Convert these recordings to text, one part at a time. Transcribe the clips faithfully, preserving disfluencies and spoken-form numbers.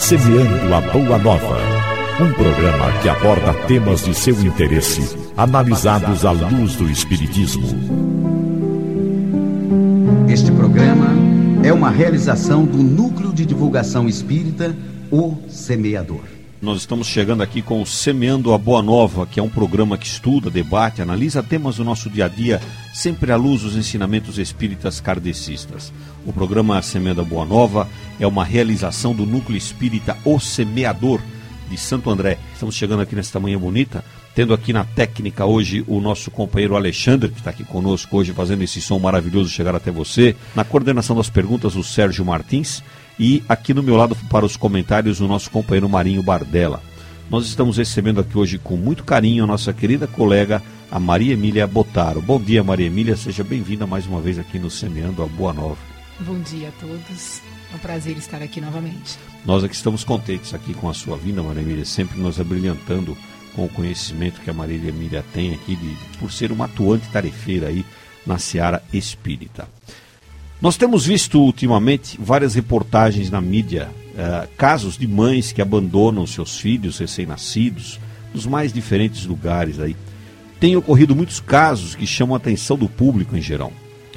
Semeando a Boa Nova, um programa que aborda temas de seu interesse, analisados à luz do Espiritismo. Este programa é uma realização do Núcleo de Divulgação Espírita, O Semeador. Nós estamos chegando aqui com o Semeando a Boa Nova, que é um programa que estuda, debate, analisa temas do nosso dia a dia, sempre à luz dos ensinamentos espíritas kardecistas. O programa Semeando a Boa Nova é uma realização do Núcleo Espírita O Semeador de Santo André. Estamos chegando aqui nesta manhã bonita, tendo aqui na técnica hoje o nosso companheiro Alexandre, que está aqui conosco hoje, fazendo esse som maravilhoso chegar até você. Na coordenação das perguntas, o Sérgio Martins. E aqui no meu lado, para os comentários, o nosso companheiro Marinho Bardella. Nós estamos recebendo aqui hoje com muito carinho a nossa querida colega, a Maria Emília Botaro. Bom dia, Maria Emília, seja bem-vinda mais uma vez aqui no Semeando a Boa Nova. Bom dia a todos, é um prazer estar aqui novamente. Nós aqui estamos contentes aqui com a sua vinda, Maria Emília, sempre nos abrilhantando com o conhecimento que a Maria Emília tem aqui, de, por ser uma atuante tarefeira aí na seara espírita. Nós temos visto ultimamente várias reportagens na mídia, uh, casos de mães que abandonam seus filhos recém-nascidos nos mais diferentes lugares aí. Tem ocorrido muitos casos que chamam a atenção do público em geral.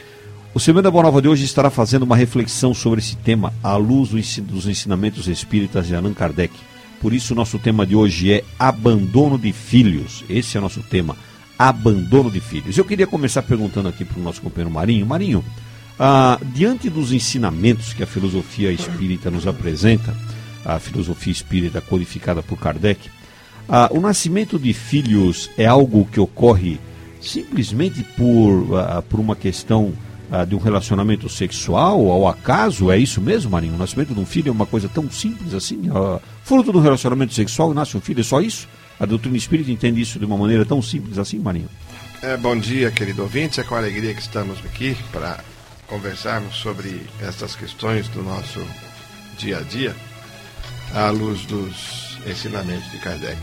O Semeando a Boa Nova de hoje estará fazendo uma reflexão sobre esse tema à luz dos ensinamentos espíritas de Allan Kardec. Por isso o nosso tema de hoje é abandono de filhos. Esse é o nosso tema, abandono de filhos. Eu queria começar perguntando aqui para o nosso companheiro Marinho. Marinho, Ah, diante dos ensinamentos que a filosofia espírita nos apresenta, a filosofia espírita codificada por Kardec, ah, o nascimento de filhos é algo que ocorre simplesmente por, ah, por uma questão ah, de um relacionamento sexual, ao acaso? É isso mesmo, Marinho? O nascimento de um filho é uma coisa tão simples assim? Ah, fruto de um relacionamento sexual, nasce um filho, é só isso? A doutrina espírita entende isso de uma maneira tão simples assim, Marinho? É, bom dia, querido ouvinte, é com alegria que estamos aqui para conversarmos sobre essas questões do nosso dia a dia à luz dos ensinamentos de Kardec.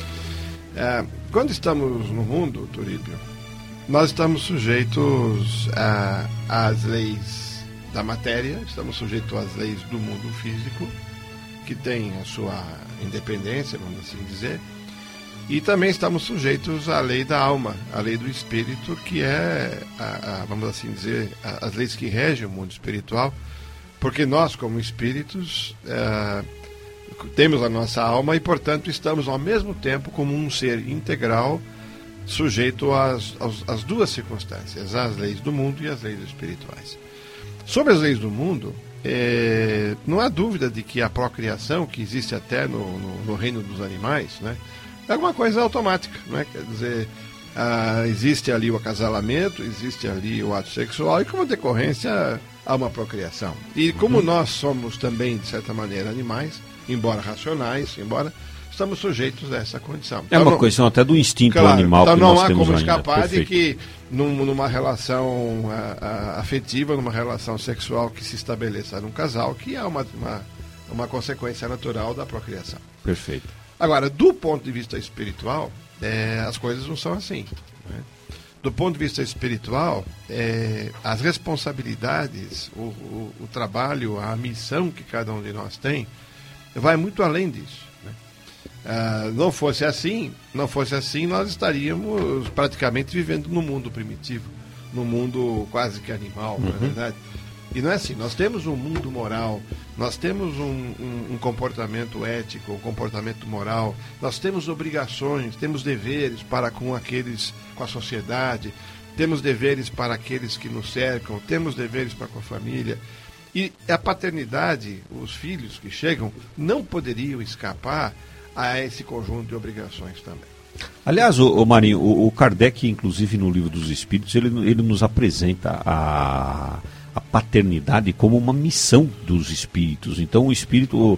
É, quando estamos no mundo, Turíbio, nós estamos sujeitos a, às leis da matéria, estamos sujeitos às leis do mundo físico, que tem a sua independência, vamos assim dizer, e também estamos sujeitos à lei da alma, à lei do espírito, que é, a, a, vamos assim dizer, a, as leis que regem o mundo espiritual, porque nós, como espíritos, é, temos a nossa alma e, portanto, estamos ao mesmo tempo como um ser integral, sujeito às, às, às duas circunstâncias, às leis do mundo e às leis espirituais. Sobre as leis do mundo, é, não há dúvida de que a procriação, que existe até no, no, no reino dos animais, né, é alguma coisa automática, né? Quer dizer, ah, existe ali o acasalamento, existe ali o ato sexual e, como decorrência, há uma procriação. E como uhum. nós somos também, de certa maneira, animais, embora racionais, embora estamos sujeitos a essa condição. É então, uma não, questão até do instinto claro, animal então que nós nós temos não há como ainda. escapar Perfeito. de que num, numa relação a, a, afetiva, numa relação sexual que se estabeleça num casal, que há uma, uma, uma consequência natural da procriação. Perfeito. Agora, do ponto de vista espiritual, é, as coisas não são assim. Né? Do ponto de vista espiritual, é, as responsabilidades, o, o, o trabalho, a missão que cada um de nós tem, vai muito além disso. Né? Ah, não fosse assim, não fosse assim, nós estaríamos praticamente vivendo no mundo primitivo, no mundo quase que animal, uhum. não é verdade? E não é assim, nós temos um mundo moral, nós temos um, um, um comportamento ético, um comportamento moral, nós temos obrigações, temos deveres para com aqueles, com a sociedade, temos deveres para aqueles que nos cercam, temos deveres para com a família. E a paternidade, os filhos que chegam, não poderiam escapar a esse conjunto de obrigações também. Aliás, o, o Marinho, o, o Kardec, inclusive no Livro dos Espíritos, ele, ele nos apresenta a... a paternidade como uma missão dos espíritos. Então o espírito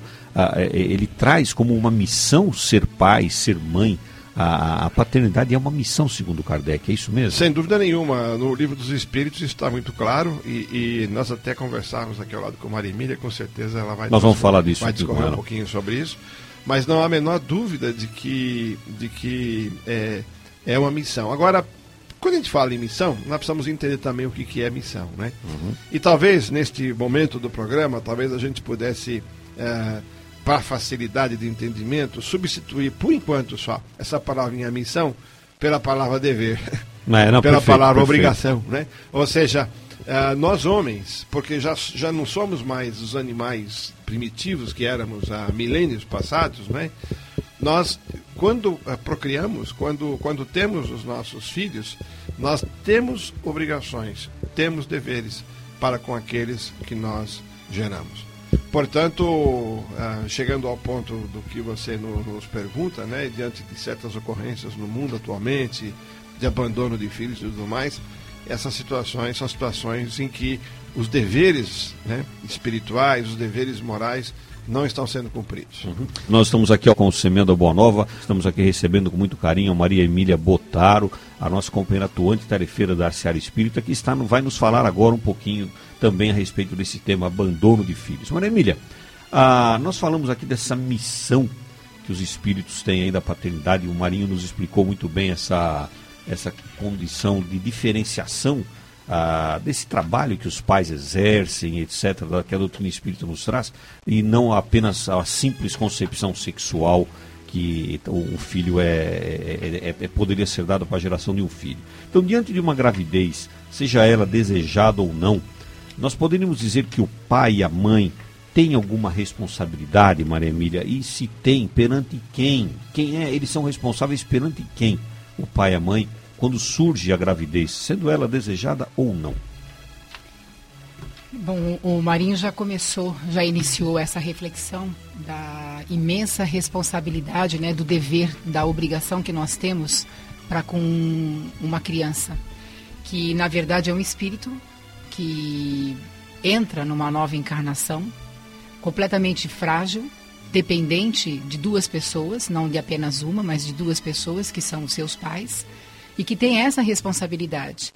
ele traz como uma missão ser pai, ser mãe. A, a paternidade é uma missão, segundo Kardec, é isso mesmo? Sem dúvida nenhuma. No Livro dos Espíritos está muito claro e, e nós até conversávamos aqui ao lado com a Maria Emília, com certeza ela vai, nós vamos falar disso vai discorrer um pouquinho sobre isso, mas não há a menor dúvida de que, de que é, é uma missão. Agora, quando a gente fala em missão, nós precisamos entender também o que, que é missão, né? Uhum. E talvez, neste momento do programa, talvez a gente pudesse é, para facilidade de entendimento, substituir, por enquanto só, essa palavrinha missão pela palavra dever, não, não, pela perfeito, palavra perfeito. obrigação, né? Ou seja, uh, nós homens, porque já, já não somos mais os animais primitivos que éramos há milênios passados, né? Nós, quando uh, procriamos, quando, quando temos os nossos filhos, nós temos obrigações, temos deveres para com aqueles que nós geramos. Portanto, uh, chegando ao ponto do que você no, nos pergunta, né, diante de certas ocorrências no mundo atualmente, de abandono de filhos e tudo mais, essas situações são situações em que os deveres, né, espirituais, os deveres morais não estão sendo cumpridos. Uhum. Nós estamos aqui ó, com o Semeando Boa Nova, estamos aqui recebendo com muito carinho a Maria Emília Bottaro, a nossa companheira atuante tarefeira da Seara Espírita, que está, vai nos falar agora um pouquinho também a respeito desse tema, abandono de filhos. Maria Emília, ah, nós falamos aqui dessa missão que os espíritos têm aí da paternidade, o Marinho nos explicou muito bem essa, essa condição de diferenciação Ah, desse trabalho que os pais exercem, etcétera, que a doutrina espírita nos traz, e não apenas a simples concepção sexual que o filho é, é, é, é poderia ser dado para a geração de um filho. Então, diante de uma gravidez, seja ela desejada ou não, nós poderíamos dizer que o pai e a mãe têm alguma responsabilidade, Maria Emília? E se tem, perante quem? Quem é? Eles são responsáveis perante quem? O pai e a mãe, quando surge a gravidez, sendo ela desejada ou não? Bom, o Marinho já começou, já iniciou essa reflexão da imensa responsabilidade, né, do dever, da obrigação que nós temos para com uma criança, que na verdade é um espírito que entra numa nova encarnação, completamente frágil, dependente de duas pessoas, não de apenas uma, mas de duas pessoas que são os seus pais, e que tem essa responsabilidade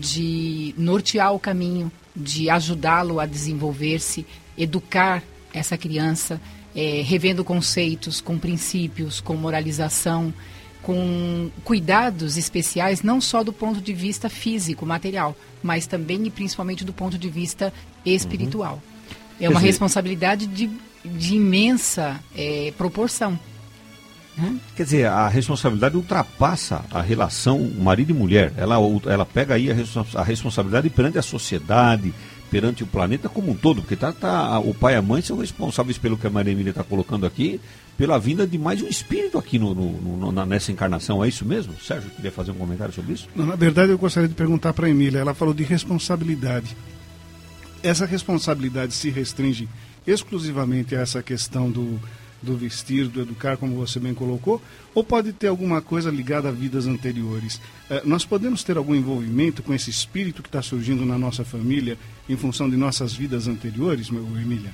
de nortear o caminho, de ajudá-lo a desenvolver-se, educar essa criança, é, revendo conceitos, com princípios, com moralização, com cuidados especiais, não só do ponto de vista físico, material, mas também e principalmente do ponto de vista espiritual. Uhum. É uma dizer... responsabilidade de, de imensa é, proporção. Quer dizer, a responsabilidade ultrapassa a relação marido e mulher. Ela, ela pega aí a, a responsabilidade perante a sociedade, perante o planeta como um todo, porque tá, tá, o pai e a mãe são responsáveis pelo que a Maria Emília está colocando aqui, pela vinda de mais um espírito aqui no, no, no, nessa encarnação. É isso mesmo? Sérgio, queria fazer um comentário sobre isso? Não, na verdade, eu gostaria de perguntar para a Emília. Ela falou de responsabilidade. Essa responsabilidade se restringe exclusivamente a essa questão do... do vestir, do educar, como você bem colocou, ou pode ter alguma coisa ligada a vidas anteriores? Eh, nós podemos ter algum envolvimento com esse espírito que está surgindo na nossa família em função de nossas vidas anteriores, meu Emília?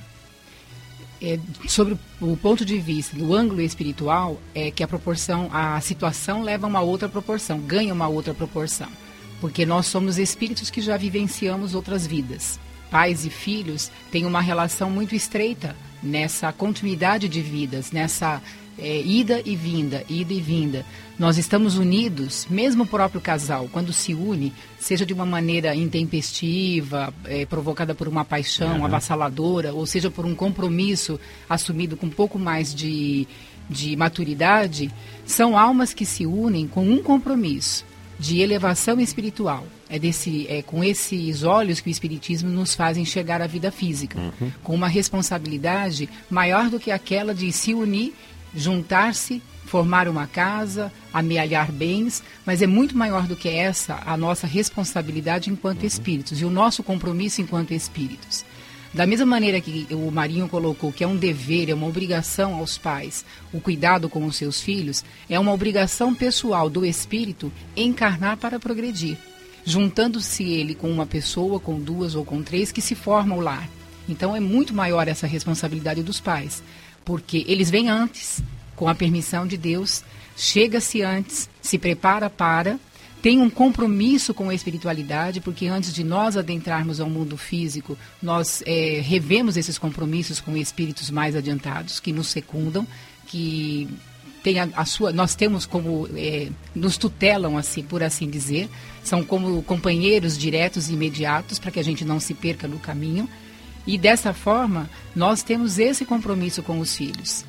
É, sobre o ponto de vista do ângulo espiritual, é que a proporção, a situação leva a uma outra proporção, ganha uma outra proporção, porque nós somos espíritos que já vivenciamos outras vidas. Pais e filhos têm uma relação muito estreita nessa continuidade de vidas, nessa é, ida e vinda, ida e vinda. Nós estamos unidos, mesmo o próprio casal, quando se une, seja de uma maneira intempestiva, é, provocada por uma paixão uhum. avassaladora, ou seja por um compromisso assumido com um pouco mais de, de maturidade, são almas que se unem com um compromisso de elevação espiritual. É, desse, é com esses olhos que o Espiritismo nos faz enxergar a vida física, uhum. com uma responsabilidade maior do que aquela de se unir, juntar-se, formar uma casa, amealhar bens, mas é muito maior do que essa a nossa responsabilidade enquanto uhum. espíritos e o nosso compromisso enquanto espíritos. Da mesma maneira que o Marinho colocou que é um dever, é uma obrigação aos pais, o cuidado com os seus filhos, é uma obrigação pessoal do espírito encarnar para progredir, juntando-se ele com uma pessoa, com duas ou com três, que se forma o lar. Então é muito maior essa responsabilidade dos pais, porque eles vêm antes, com a permissão de Deus, chega-se antes, se prepara para... tem um compromisso com a espiritualidade, porque antes de nós adentrarmos ao mundo físico, nós é, revemos esses compromissos com espíritos mais adiantados, que nos secundam, que tem a, a sua, nós temos como, é, nos tutelam, assim, por assim dizer, são como companheiros diretos e imediatos, para que a gente não se perca no caminho. E dessa forma, nós temos esse compromisso com os filhos,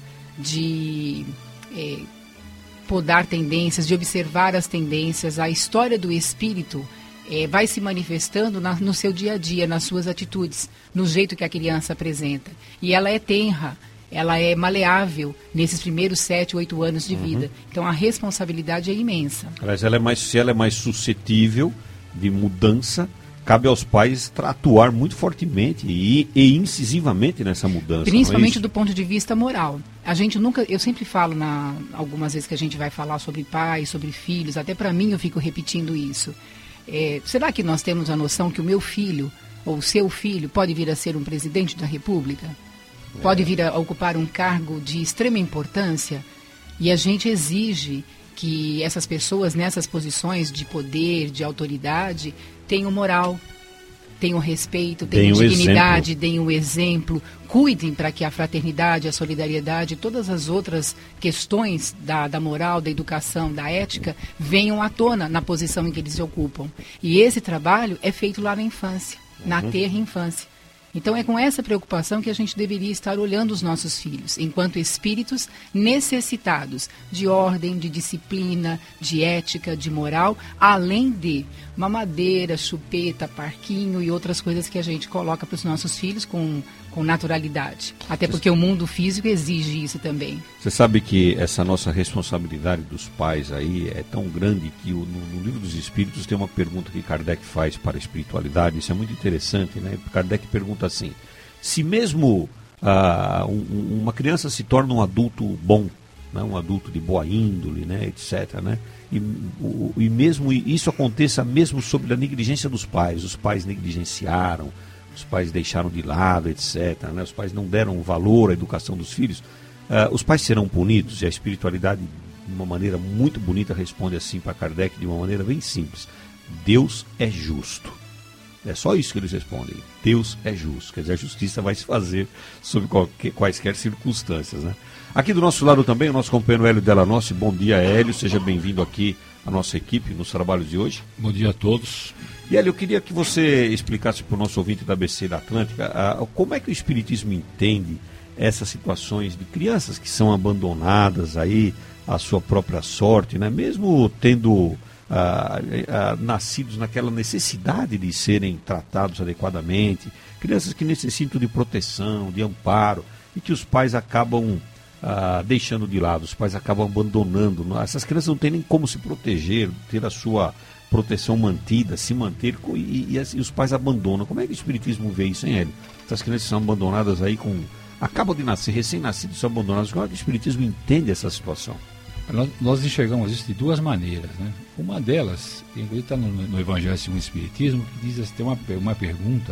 de é, podar tendências, de observar as tendências. A história do espírito é, vai se manifestando na, no seu dia a dia, nas suas atitudes, no jeito que a criança apresenta. E ela é tenra, ela é maleável nesses primeiros sete, oito anos de uhum. vida. Então a responsabilidade é imensa. Aliás, ela é mais, se ela é mais suscetível de mudança, cabe aos pais atuar muito fortemente e, e incisivamente nessa mudança. Principalmente é do ponto de vista moral. A gente nunca, eu sempre falo, na, algumas vezes que a gente vai falar sobre pais, sobre filhos, até para mim eu fico repetindo isso. É, será que nós temos a noção que o meu filho ou o seu filho pode vir a ser um presidente da República? É. Pode vir a ocupar um cargo de extrema importância? E a gente exige que essas pessoas nessas posições de poder, de autoridade, tenham moral, tenham respeito, tenham Tem dignidade, deem um exemplo, cuidem para que a fraternidade, a solidariedade, todas as outras questões da, da moral, da educação, da ética, venham à tona na posição em que eles se ocupam. E esse trabalho é feito lá na infância, uhum. na terra infância. Então é com essa preocupação que a gente deveria estar olhando os nossos filhos, enquanto espíritos necessitados de ordem, de disciplina, de ética, de moral, além de mamadeira, chupeta, parquinho e outras coisas que a gente coloca para os nossos filhos com, com naturalidade. Até porque o mundo físico exige isso também. Você sabe que essa nossa responsabilidade dos pais aí é tão grande que o, no, no Livro dos Espíritos tem uma pergunta que Kardec faz para a espiritualidade. Isso é muito interessante, né? Kardec pergunta assim: se mesmo ah, um, uma criança se torna um adulto bom, né? Um adulto de boa índole, né? etc., né? E, o, e mesmo isso aconteça mesmo sob a negligência dos pais, os pais negligenciaram, os pais deixaram de lado, etc., né? Os pais não deram valor à educação dos filhos, uh, os pais serão punidos? E a espiritualidade, de uma maneira muito bonita, responde assim para Kardec, de uma maneira bem simples: Deus é justo. É só isso que eles respondem: Deus é justo. Quer dizer, a justiça vai se fazer sob qualquer, quaisquer circunstâncias, né? Aqui do nosso lado também o nosso companheiro Hélio Delanossi. Bom dia, Hélio, seja bem-vindo aqui à nossa equipe nos trabalhos de hoje. Bom dia a todos. E Hélio, eu queria que você explicasse para o nosso ouvinte da A B C da Atlântica a, a, como é que o Espiritismo entende essas situações de crianças que são abandonadas aí à sua própria sorte, né? Mesmo tendo ah, ah, nascidos naquela necessidade de serem tratados adequadamente, crianças que necessitam de proteção, de amparo, e que os pais acabam ah, deixando de lado, os pais acabam abandonando. Essas crianças não têm nem como se proteger, ter a sua proteção mantida, se manter, e, e, e os pais abandonam. Como é que o Espiritismo vê isso, hein, Hélio? Essas crianças são abandonadas aí com... acabam de nascer, recém-nascidos, são abandonados. Como é que o Espiritismo entende essa situação? Nós, nós enxergamos isso de duas maneiras, né? Uma delas, inclusive está no, no Evangelho segundo o Espiritismo, que diz assim, tem uma, uma pergunta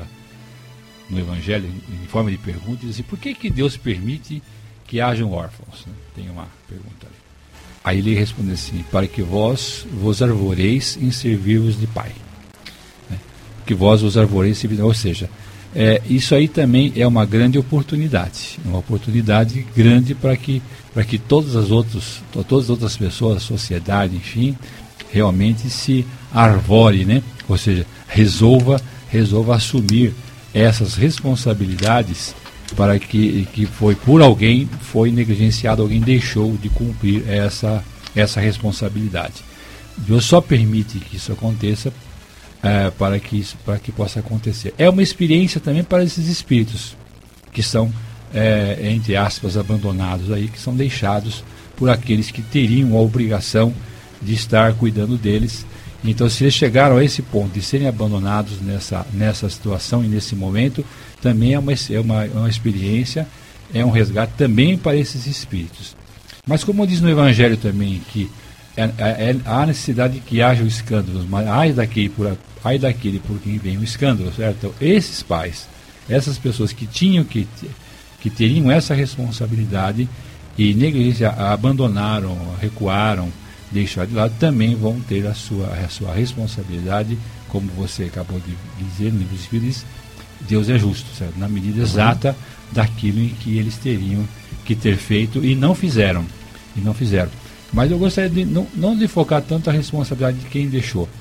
no Evangelho, em forma de pergunta, diz assim: por que que Deus permite que hajam órfãos? Né? Tem uma pergunta ali. Aí ele responde assim: para que vós vos arvoreis em servir-vos de Pai. Né? Que vós vos arvoreis em servir, ou seja, é, isso aí também é uma grande oportunidade, uma oportunidade grande para que, para que todas as outras, todas as outras pessoas, a sociedade, enfim, realmente se arvore, né? Ou seja, resolva, resolva assumir essas responsabilidades para que, que foi por alguém, foi negligenciado, alguém deixou de cumprir essa, essa responsabilidade. Deus só permite que isso aconteça é, para, que isso, para que possa acontecer. É uma experiência também para esses espíritos que são, é, entre aspas, abandonados aí, que são deixados por aqueles que teriam a obrigação de estar cuidando deles. Então, se eles chegaram a esse ponto de serem abandonados nessa, nessa situação e nesse momento, também é uma, é uma, uma experiência, é um resgate também para esses espíritos. Mas como diz no Evangelho também, que é, é, há necessidade de que haja escândalos, mas ai daquele, por, ai daquele por quem vem o escândalo, certo? Então, esses pais, essas pessoas que tinham que, que teriam essa responsabilidade e negligência, abandonaram, recuaram, deixar de lado, também vão ter a sua, a sua responsabilidade, como você acabou de dizer no livro dos Espíritos. Deus é justo, certo? Na medida exata daquilo em que eles teriam que ter feito e não fizeram. E não fizeram. Mas eu gostaria de não, não de focar tanto a responsabilidade de quem deixou,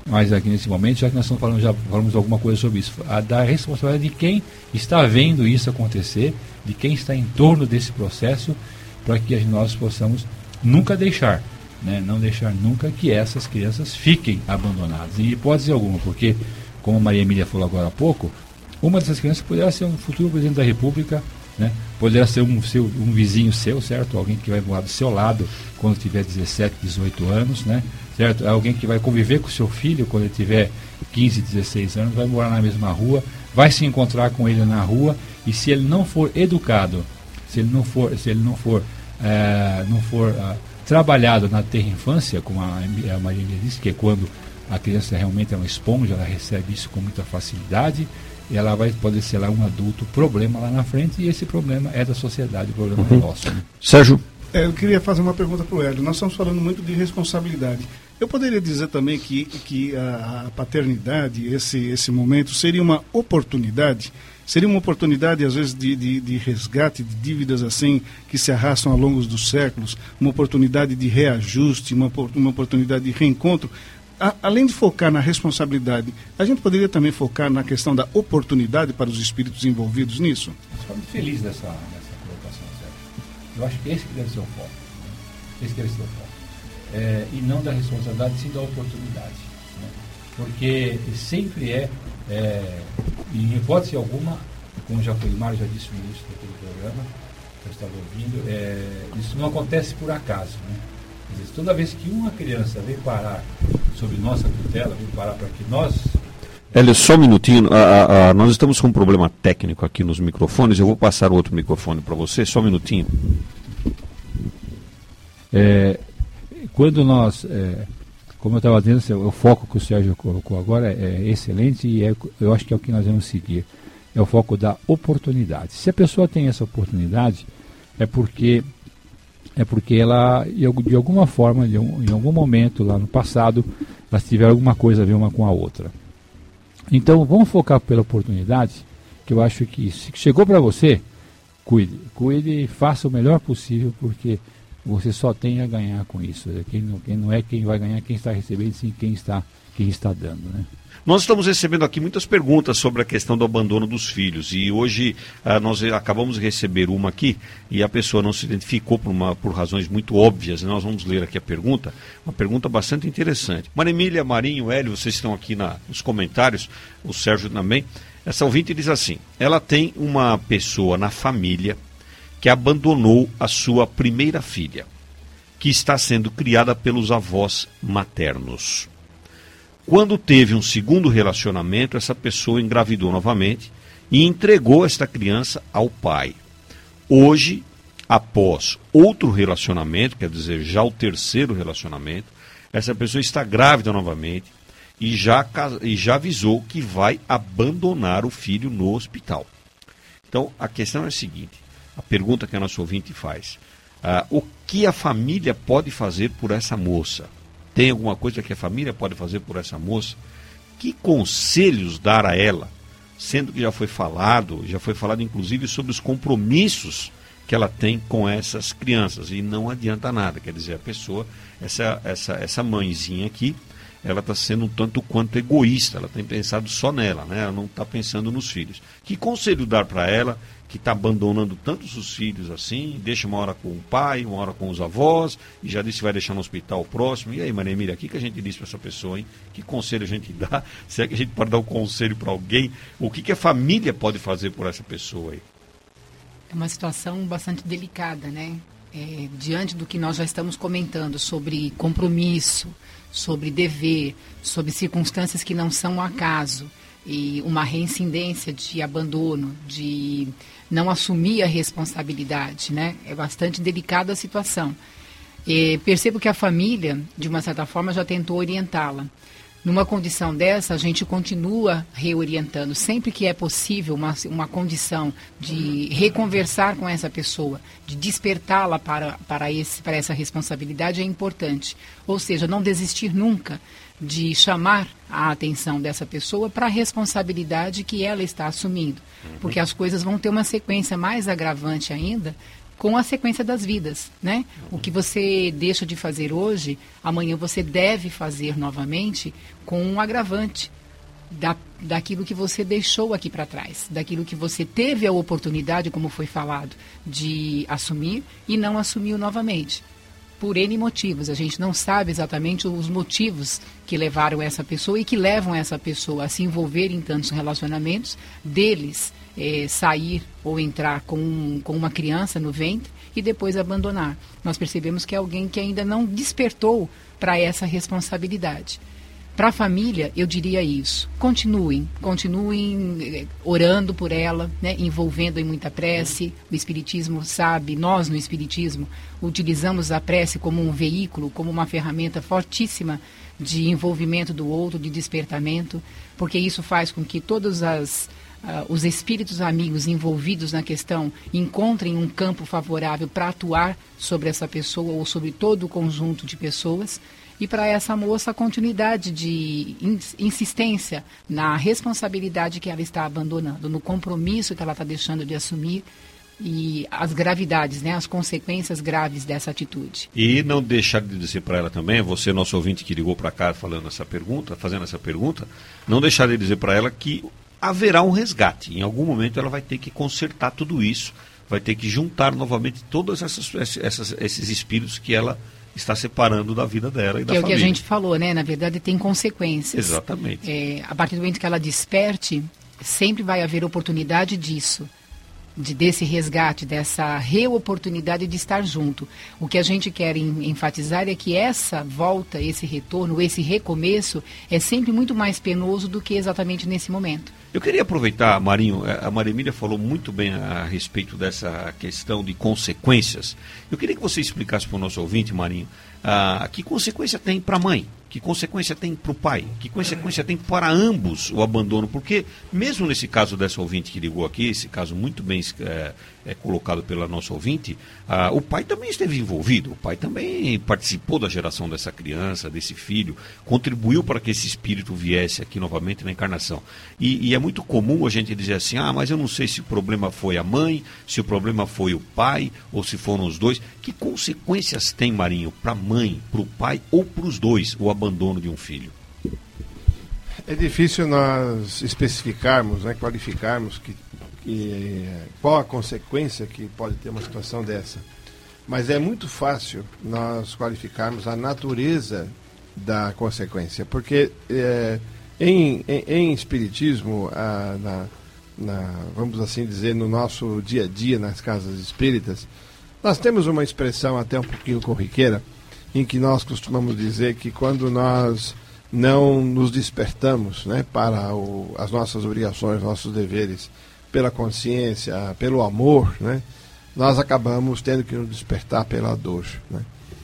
mas aqui nesse momento, já que nós estamos falando, já falamos alguma coisa sobre isso, a da responsabilidade de quem está vendo isso acontecer, de quem está em torno desse processo, para que nós possamos nunca deixar, né, não deixar nunca que essas crianças fiquem abandonadas, em hipótese alguma, porque, como a Maria Emília falou agora há pouco, uma dessas crianças poderá ser um futuro presidente da República, né? Poderá ser um, seu, um vizinho seu, certo? Alguém que vai morar do seu lado quando tiver dezessete, dezoito anos, né? Certo? Alguém que vai conviver com o seu filho quando ele tiver quinze, dezesseis anos, vai morar na mesma rua, vai se encontrar com ele na rua, e se ele não for educado, se ele não for, se ele não for, é, não for é, trabalhado na terra infância, como a, a Maria disse, que é quando a criança realmente é uma esponja, ela recebe isso com muita facilidade, e ela vai poder ser lá um adulto problema lá na frente, e esse problema é da sociedade, o problema uhum. é nosso. Né? Sérgio? É, eu queria fazer uma pergunta para o Hélio. Nós estamos falando muito de responsabilidade. Eu poderia dizer também que, que a, a paternidade, esse, esse momento, seria uma oportunidade? Seria uma oportunidade, às vezes, de, de, de resgate de dívidas assim, que se arrastam ao longo dos séculos, uma oportunidade de reajuste, uma, uma oportunidade de reencontro? A, além de focar na responsabilidade, a gente poderia também focar na questão da oportunidade para os espíritos envolvidos nisso? Estou muito feliz dessa, dessa colocação, Sérgio. Eu acho que esse que deve ser o foco. Né? Esse que deve ser o foco. É, e não da responsabilidade, sim da oportunidade. Né? Porque sempre é, é, em hipótese alguma, como já foi o Mário já disse no início daquele programa, que eu estava ouvindo, é, isso não acontece por acaso, né? Toda vez que uma criança vem parar sob nossa tutela, vem parar para que nós... Hélio, só um minutinho, a, a, a, nós estamos com um problema técnico aqui nos microfones, eu vou passar o outro microfone para você, só um minutinho. É, quando nós, é, como eu estava dizendo, o foco que o Sérgio colocou agora é, é excelente, e é, eu acho que é o que nós vamos seguir, é o foco da oportunidade. Se a pessoa tem essa oportunidade, é porque... é porque ela, de alguma forma, em algum momento lá no passado, elas tiveram alguma coisa a ver uma com a outra. Então, vamos focar pela oportunidade, que eu acho que se chegou para você, cuide. Cuide e faça o melhor possível, porque você só tem a ganhar com isso. Quem não, quem não é quem vai ganhar, quem está recebendo, sim quem está, quem está dando, né? Nós estamos recebendo aqui muitas perguntas sobre a questão do abandono dos filhos, e hoje ah, nós acabamos de receber uma aqui e a pessoa não se identificou por, uma, por razões muito óbvias. Nós vamos ler aqui a pergunta, uma pergunta bastante interessante. Maria Emília, Marinho, Hélio, vocês estão aqui na, nos comentários, o Sérgio também. Essa ouvinte diz assim: ela tem uma pessoa na família que abandonou a sua primeira filha, que está sendo criada pelos avós maternos. Quando teve um segundo relacionamento, essa pessoa engravidou novamente e entregou esta criança ao pai. Hoje, após outro relacionamento, quer dizer, já o terceiro relacionamento, essa pessoa está grávida novamente e já, e já avisou que vai abandonar o filho no hospital. Então, a questão é a seguinte, a pergunta que a nossa ouvinte faz: ah, o que a família pode fazer por essa moça? Tem alguma coisa que a família pode fazer por essa moça? Que conselhos dar a ela? Sendo que já foi falado, já foi falado inclusive sobre os compromissos que ela tem com essas crianças. E não adianta nada, quer dizer, a pessoa, essa, essa, essa mãezinha aqui, ela está sendo um tanto quanto egoísta, ela tem pensado só nela, né? Ela não está pensando nos filhos. Que conselho dar para ela, que está abandonando tantos os filhos assim, deixa uma hora com o pai, uma hora com os avós, e já disse que vai deixar no hospital próximo? E aí, Maria Emília, o que, que a gente diz para essa pessoa, hein? Que conselho a gente dá? Se é que a gente pode dar um conselho para alguém? O que, que a família pode fazer por essa pessoa aí? É uma situação bastante delicada, né? É, diante do que nós já estamos comentando sobre compromisso, sobre dever, sobre circunstâncias que não são um acaso, e uma reincidência de abandono, de não assumir a responsabilidade, né? É bastante delicada a situação. E percebo que a família, de uma certa forma, já tentou orientá-la. Numa condição dessa, a gente continua reorientando. Sempre que é possível uma, uma condição de reconversar com essa pessoa, de despertá-la para, para, esse, para essa responsabilidade, é importante. Ou seja, não desistir nunca de chamar a atenção dessa pessoa para a responsabilidade que ela está assumindo. Porque as coisas vão ter uma sequência mais agravante ainda com a sequência das vidas, né? O que você deixa de fazer hoje, amanhã você deve fazer novamente com um agravante da, daquilo que você deixou aqui para trás, daquilo que você teve a oportunidade, como foi falado, de assumir e não assumiu novamente. Por N motivos. A gente não sabe exatamente os motivos que levaram essa pessoa e que levam essa pessoa a se envolver em tantos relacionamentos, deles eh, sair ou entrar com, com uma criança no ventre e depois abandonar. Nós percebemos que é alguém que ainda não despertou para essa responsabilidade. Para a família, eu diria isso. Continuem, continuem orando por ela, né, envolvendo em muita prece. O Espiritismo sabe, nós no Espiritismo utilizamos a prece como um veículo, como uma ferramenta fortíssima de envolvimento do outro, de despertamento, porque isso faz com que todos as, uh, os espíritos amigos envolvidos na questão encontrem um campo favorável para atuar sobre essa pessoa ou sobre todo o conjunto de pessoas. E para essa moça, a continuidade de insistência na responsabilidade que ela está abandonando, no compromisso que ela está deixando de assumir e as gravidades, né, as consequências graves dessa atitude. E não deixar de dizer para ela também, você, nosso ouvinte que ligou para cá falando essa pergunta, fazendo essa pergunta, não deixar de dizer para ela que haverá um resgate. Em algum momento ela vai ter que consertar tudo isso, vai ter que juntar novamente todos essas, essas, esses espíritos que ela está separando da vida dela e da família. Que é o que a gente falou, né? Na verdade, tem consequências. Exatamente. É, a partir do momento que ela desperte, sempre vai haver oportunidade disso, de, desse resgate, dessa reoportunidade de estar junto. O que a gente quer em, enfatizar é que essa volta, esse retorno, esse recomeço, é sempre muito mais penoso do que exatamente nesse momento. Eu queria aproveitar, Marinho, a Maria Emília falou muito bem a respeito dessa questão de consequências. Eu queria que você explicasse para o nosso ouvinte, Marinho, ah, que consequência tem para a mãe, que consequência tem para o pai, que consequência tem para ambos o abandono, porque mesmo nesse caso dessa ouvinte que ligou aqui, esse caso muito bem é, é colocado pela nossa ouvinte, ah, o pai também esteve envolvido, o pai também participou da geração dessa criança, desse filho, contribuiu para que esse espírito viesse aqui novamente na encarnação. E, e é muito comum a gente dizer assim, ah, mas eu não sei se o problema foi a mãe, se o problema foi o pai, ou se foram os dois. Que consequências tem, Marinho, para a mãe, para o pai ou para os dois, o abandono de um filho? É difícil nós especificarmos, né, qualificarmos que, que, qual a consequência que pode ter uma situação dessa. Mas é muito fácil nós qualificarmos a natureza da consequência, porque é, em, em, em espiritismo, a, na, na, vamos assim dizer, no nosso dia a dia, nas casas espíritas, nós temos uma expressão até um pouquinho corriqueira, em que nós costumamos dizer que quando nós não nos despertamos, né, para o, as nossas obrigações, nossos deveres, pela consciência, pelo amor, né, nós acabamos tendo que nos despertar pela dor. Né?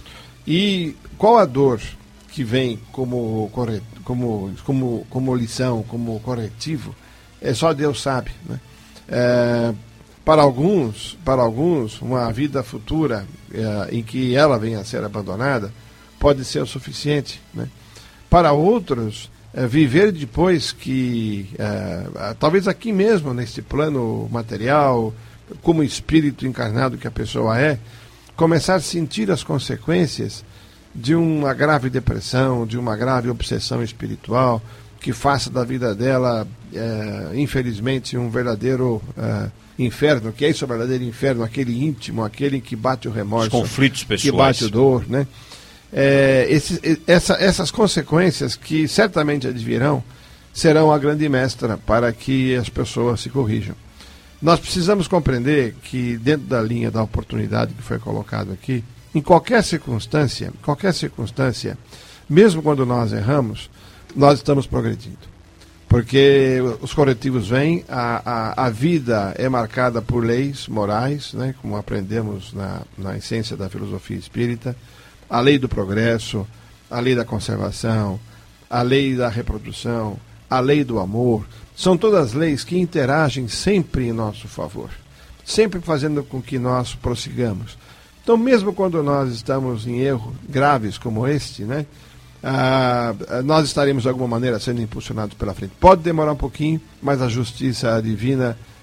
E qual a dor que vem como, corre, como, como, como lição, como corretivo, é só Deus sabe. Né? É, para alguns, para alguns, uma vida futura é, em que ela venha a ser abandonada pode ser o suficiente. Né? Para outros, é, viver depois que, é, talvez aqui mesmo, nesse plano material, como espírito encarnado que a pessoa é, começar a sentir as consequências de uma grave depressão, de uma grave obsessão espiritual, que faça da vida dela, é, infelizmente, um verdadeiro é, inferno, que é isso, o verdadeiro inferno, aquele íntimo, aquele que bate o remorso, os conflitos pessoais, que bate o dor, né? É, esse, essa, essas consequências que certamente advirão serão a grande mestra para que as pessoas se corrijam. Nós precisamos compreender que dentro da linha da oportunidade que foi colocado aqui, em qualquer circunstância, qualquer circunstância, mesmo quando nós erramos, nós estamos progredindo. Porque os corretivos vêm, a, a, a vida é marcada por leis morais, né, como aprendemos na, na essência da filosofia espírita, a lei do progresso, a lei da conservação, a lei da reprodução, a lei do amor. São todas leis que interagem sempre em nosso favor, sempre fazendo com que nós prossigamos. Então, mesmo quando nós estamos em erros graves como este, né, ah, nós estaremos de alguma maneira sendo impulsionados pela frente. Pode demorar um pouquinho, mas a justiça divina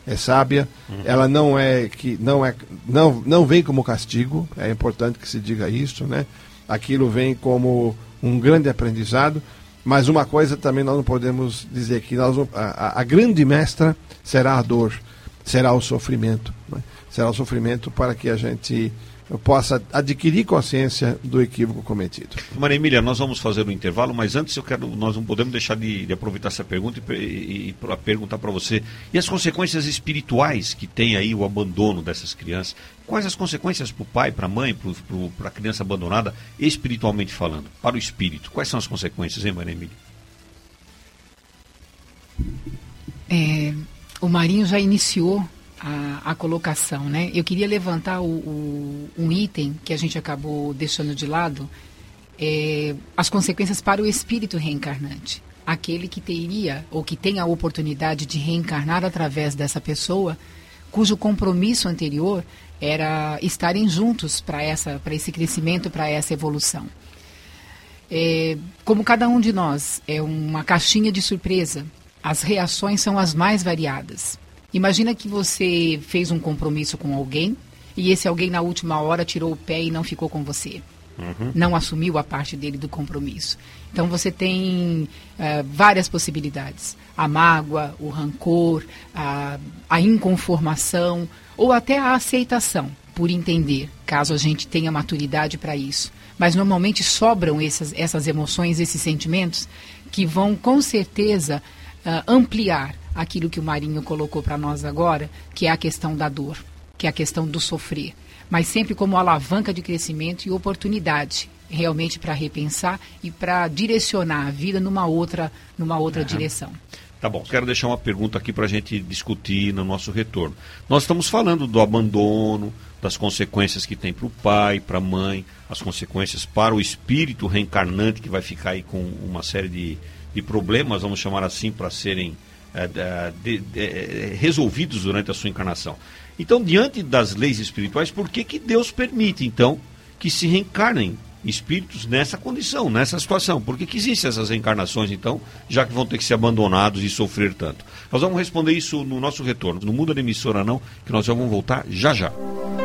é sábia, uhum. ela não é que não é não não vem como castigo, é importante que se diga isso, né? Aquilo vem como um grande aprendizado, mas uma coisa também nós não podemos dizer que nós, a, a grande mestra será a dor, será o sofrimento, né? Será o sofrimento para que a gente possa adquirir consciência do equívoco cometido. Maria Emília, nós vamos fazer um intervalo, mas antes eu quero, nós não podemos deixar de, de aproveitar essa pergunta e, e, e pra perguntar para você, e as consequências espirituais que tem aí o abandono dessas crianças? Quais as consequências para o pai, para a mãe, para a criança abandonada, espiritualmente falando, para o espírito? Quais são as consequências, hein, Maria Emília? É, o Marinho já iniciou A, a colocação, né? Eu queria levantar o, o, um item que a gente acabou deixando de lado, é, as consequências para o espírito reencarnante. Aquele que teria, ou que tem a oportunidade de reencarnar através dessa pessoa, cujo compromisso anterior era estarem juntos para essa, para esse crescimento, para essa evolução. É, como cada um de nós é uma caixinha de surpresa, as reações são as mais variadas. Imagina que você fez um compromisso com alguém e esse alguém na última hora tirou o pé e não ficou com você. Uhum. Não assumiu a parte dele do compromisso. Então você tem uh, várias possibilidades. A mágoa, o rancor, a, a inconformação ou até a aceitação, por entender, caso a gente tenha maturidade para isso. Mas normalmente sobram essas, essas emoções, esses sentimentos que vão com certeza uh, ampliar aquilo que o Marinho colocou para nós agora, que é a questão da dor, que é a questão do sofrer, mas sempre como alavanca de crescimento e oportunidade, realmente para repensar e para direcionar a vida numa outra, numa outra uhum. direção. Tá bom, quero deixar uma pergunta aqui para a gente discutir no nosso retorno. Nós estamos falando do abandono, das consequências que tem para o pai, para a mãe, as consequências para o espírito reencarnante, que vai ficar aí com uma série de, de problemas, vamos chamar assim, para serem É, de, de, resolvidos durante a sua encarnação. Então, diante das leis espirituais, por que que Deus permite, então, que se reencarnem espíritos nessa condição, nessa situação? Por que que existem essas reencarnações, então, já que vão ter que ser abandonados e sofrer tanto? Nós vamos responder isso no nosso retorno. Não muda de emissora não, que nós já vamos voltar já já.